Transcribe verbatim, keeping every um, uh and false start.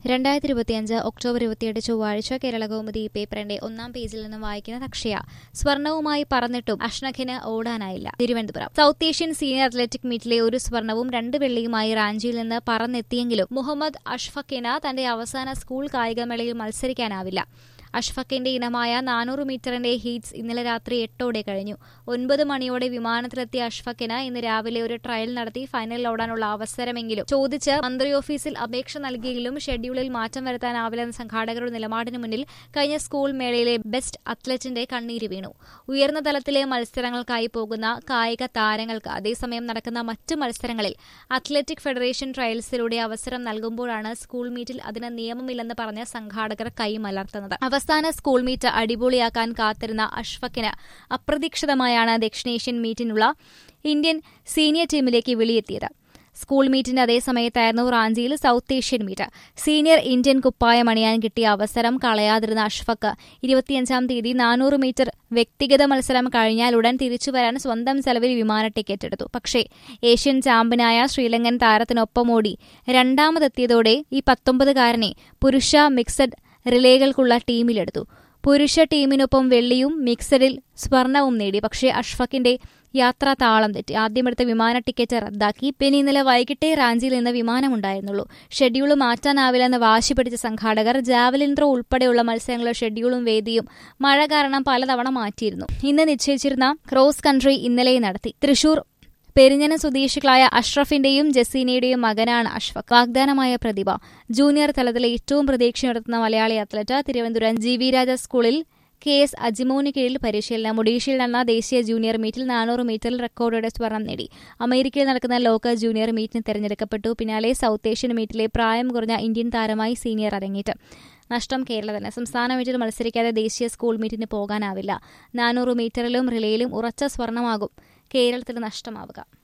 രണ്ടായിരത്തി ഇരുപത്തിയഞ്ച് ഒക്ടോബർ ഇരുപത്തിയെട്ട് ചൊവ്വാഴ്ച കേരള കൗമുദി പേപ്പറിന്റെ ഒന്നാം പേജിൽ നിന്നും വായിക്കുന്ന അക്ഷയ. സ്വർണവുമായി പറന്നിട്ടും അഷ്നഖിന് ഓടാനായില്ല. Thiruvananthapuram. South Asian senior athletic മീറ്റിലെ ഒരു സ്വർണവും രണ്ട് വെള്ളിയുമായി റാഞ്ചിയിൽ നിന്ന് പറന്നെത്തിയെങ്കിലും മുഹമ്മദ് അഷ്ഫഖിന് തന്റെ അവസാന സ്കൂൾ കായികമേളയിൽ മത്സരിക്കാനാവില്ല. അഷ്ഫഖിന്റെ ഇനമായ നാനൂറ് മീറ്ററിന്റെ ഹീറ്റ്സ് ഇന്നലെ രാത്രി എട്ടോടെ കഴിഞ്ഞു. ഒൻപത് മണിയോടെ വിമാനത്തിലെത്തിയ അഷ്ഫഖിന് ഇന്ന് രാവിലെ ഒരു ട്രയൽ നടത്തി ഫൈനലിൽ ഓടാനുള്ള അവസരമെങ്കിലും ചോദിച്ച് മന്ത്രി ഓഫീസിൽ അപേക്ഷ നൽകിയെങ്കിലും ഷെഡ്യൂളിൽ മാറ്റം വരുത്താനാവില്ലെന്ന സംഘാടകരുടെ നിലപാടിന് മുന്നിൽ കഴിഞ്ഞ സ്കൂൾ മേളയിലെ ബെസ്റ്റ് അത്ലറ്റിന്റെ കണ്ണീര് വീണു. ഉയർന്ന തലത്തിലെ മത്സരങ്ങൾക്കായി പോകുന്ന കായിക താരങ്ങൾക്ക് അതേസമയം നടക്കുന്ന മറ്റ് മത്സരങ്ങളിൽ അത്ലറ്റിക് ഫെഡറേഷൻ ട്രയൽസിലൂടെ അവസരം നൽകുമ്പോഴാണ് സ്കൂൾ മീറ്റിൽ അതിന് നിയമമില്ലെന്ന് പറഞ്ഞ സംഘാടകർ കൈമലർത്തുന്നത്. അവസാന സ്കൂൾ മീറ്റ് അടിപൊളിയാക്കാൻ കാത്തിരുന്ന അഷ്ഫഖിന് അപ്രതീക്ഷിതമായാണ് ദക്ഷിണേഷ്യൻ മീറ്റിനുള്ള ഇന്ത്യൻ സീനിയർ ടീമിലേക്ക് വിളിയെത്തിയത്. സ്കൂൾ മീറ്റിന്റെ അതേ സമയത്തായിരുന്നു റാഞ്ചിയിൽ south Asian meet. Senior Indian കുപ്പായം അണിയാൻ കിട്ടിയ അവസരം കളയാതിരുന്ന അഷ്ഫഖ് ഇരുപത്തിയഞ്ചാം തീയതി നാനൂറ് മീറ്റർ വ്യക്തിഗത മത്സരം കഴിഞ്ഞാലുടൻ തിരിച്ചുവരാൻ സ്വന്തം ചെലവിൽ വിമാന ടിക്കറ്റ് എടുത്തു. പക്ഷേ ഏഷ്യൻ ചാമ്പ്യനായ ശ്രീലങ്കൻ താരത്തിനൊപ്പം ഓടി രണ്ടാമതെത്തിയതോടെ ഈ പത്തൊമ്പതുകാരനെ പുരുഷ മിക്സഡ് റിലേകൾക്കുള്ള ടീമിലെടുത്തു. പുരുഷ ടീമിനൊപ്പം വെള്ളിയും മിക്സഡിൽ സ്വർണവും നേടി. പക്ഷേ അഷ്ഫഖിന്റെ യാത്ര താളം തെറ്റി. ആദ്യമെടുത്ത വിമാന ടിക്കറ്റ് റദ്ദാക്കി. പിന്നെ ഇന്നലെ വൈകിട്ടേ റാഞ്ചിയിൽ നിന്ന് വിമാനമുണ്ടായിരുന്നുള്ളൂ. ഷെഡ്യൂൾ മാറ്റാനാവില്ലെന്ന് വാശി പിടിച്ച സംഘാടകർ ജാവലിൻ ത്രോ ഉൾപ്പെടെയുള്ള മത്സരങ്ങളുടെ ഷെഡ്യൂളും വേദിയും മഴ കാരണം പലതവണ മാറ്റിയിരുന്നു. ഇന്ന് നിശ്ചയിച്ചിരുന്ന ക്രോസ് കൺട്രി ഇന്നലെ നടത്തി. തൃശൂർ പെരിഞ്ഞനം സ്വദേശികളായ അഷ്റഫിന്റെയും ജസീനയുടെയും മകനാണ് അഷ്ഫഖ്. വാഗ്ദാനമായ പ്രതിഭ. ജൂനിയർ തലത്തിലെ ഏറ്റവും പ്രതീക്ഷയുയർത്തുന്ന Malayali athlete. Thiruvananthapuram G V Raja സ്കൂളിൽ കെ എസ് അജിമോന് കീഴിൽ പരിശീലനം. ഒഡീഷയിൽ നടന്ന ദേശീയ ജൂനിയർ മീറ്റിൽ നാനൂറ് മീറ്ററിൽ റെക്കോർഡോടെ സ്വർണം നേടി. അമേരിക്കയിൽ നടക്കുന്ന ലോക ജൂനിയർ മീറ്റിന് തെരഞ്ഞെടുക്കപ്പെട്ടു. പിന്നാലെ സൗത്ത് ഏഷ്യൻ മീറ്റിലെ പ്രായം കുറഞ്ഞ ഇന്ത്യൻ താരമായി സീനിയർ അരങ്ങേറ്റം. നഷ്ടം കേരളത്തിന്. സംസ്ഥാന മീറ്റിൽ മത്സരിക്കാതെ ദേശീയ സ്കൂൾ മീറ്റിന് പോകാനാവില്ല. നാനൂറ് മീറ്ററിലും റിലേയിലും ഉറച്ച സ്വർണമാകും കേരളത്തിന് നഷ്ടമാവുക.